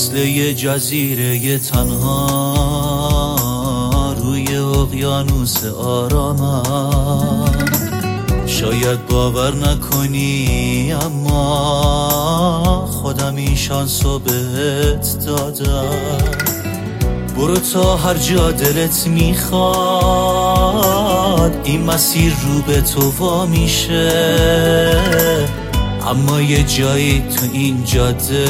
مثل یه جزیره تنها روی اقیانوس آرامم. شاید باور نکنی اما خودم این شانسو بهت دادم. برو تا هر جا دلت میخواد، این مسیر رو به تو وا میشه. اما یه جایی تو این جاده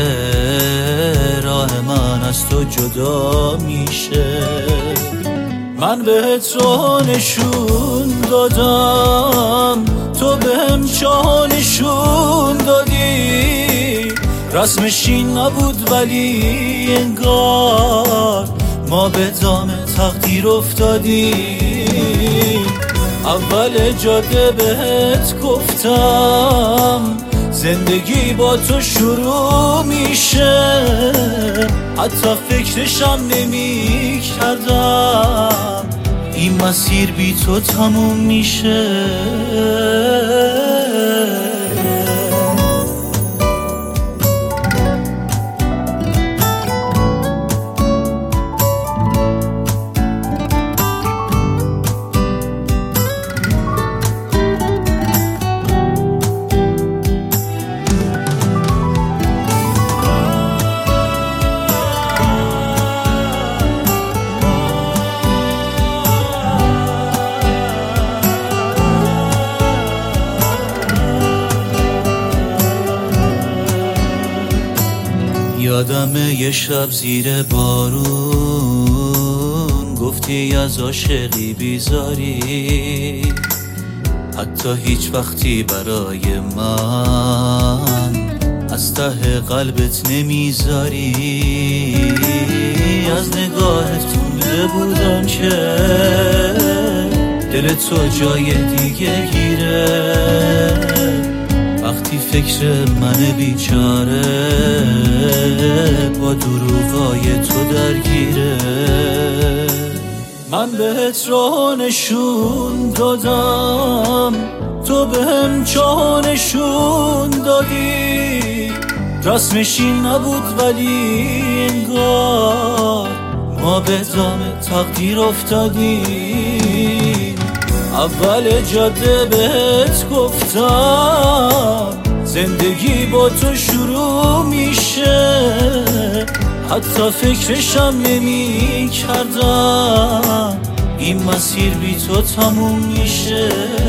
راه من از تو جدا میشه. من بهت رو نشون دادم، تو بهم چا نشون دادی. رسمش این نبود ولی انگار ما به دام تقدیر افتادیم. اول جاده بهت گفتم زندگی با تو شروع میشه. حتی فکرشم نمی کردم این مسیر بی تو تموم میشه. یادمه یه شب زیر بارون گفتی از عاشقی بیزاری، حتی هیچ وقتی برای من از ته قلبت نمیذاری. از نگاهت خونده بودم که دل تو جای دیگه گیره. وقتی فکر من بیچاره با دروغای تو درگیره. من بهت راه نشون دادم، تو بهم چا نشون دادی. رسمش این نبود ولی انگار ما به دام تقدیر افتادیم. اول جاده بهت گفتم زندگی با تو شروع میشه. حتی فکرشم نمی کردم این مسیر بی تو تموم میشه.